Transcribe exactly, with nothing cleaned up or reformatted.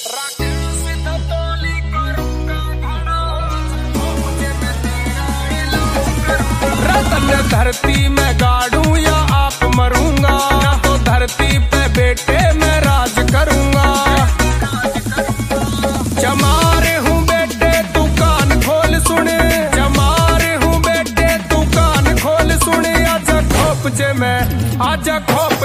रतन धरती में गाड़ू या आप मरूंगा, तो धरती पे बेटे मैं राज करूंगा। चमारे हूँ बेटे तू कान खोल सुने, चमारे हूँ बेटे तू कान खोल सुने। आजा खोप जे मैं, आजा खोप